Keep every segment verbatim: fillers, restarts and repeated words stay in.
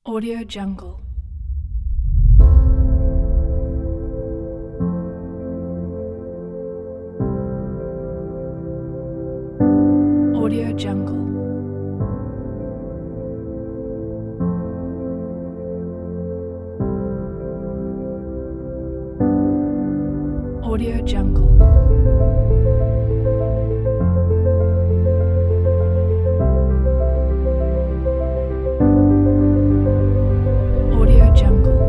Audio Jungle. Audio Jungle. Audio Jungle. Audio Jungle.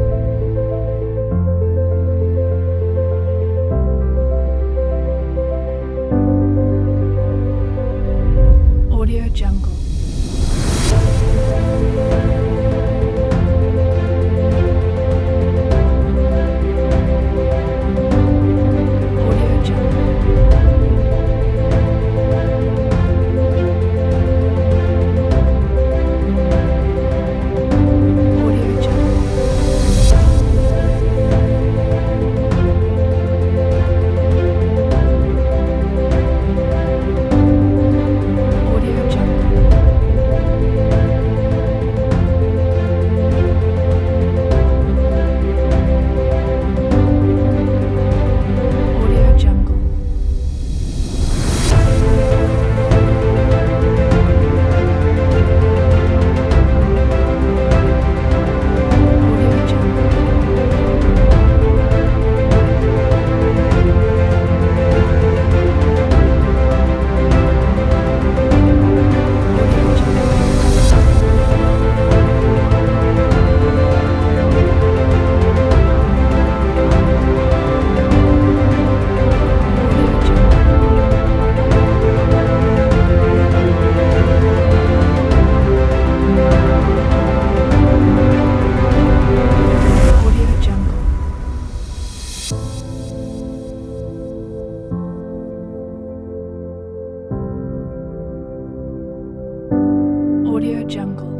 Audio Jungle. Audio Jungle. Audio Jungle. Audio Jungle. Audio Jungle. Audio Jungle. Audio Jungle. Audio Jungle. Audio Jungle. Audio Jungle.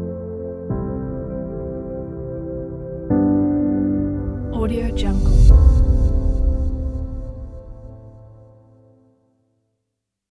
Audio Jungle.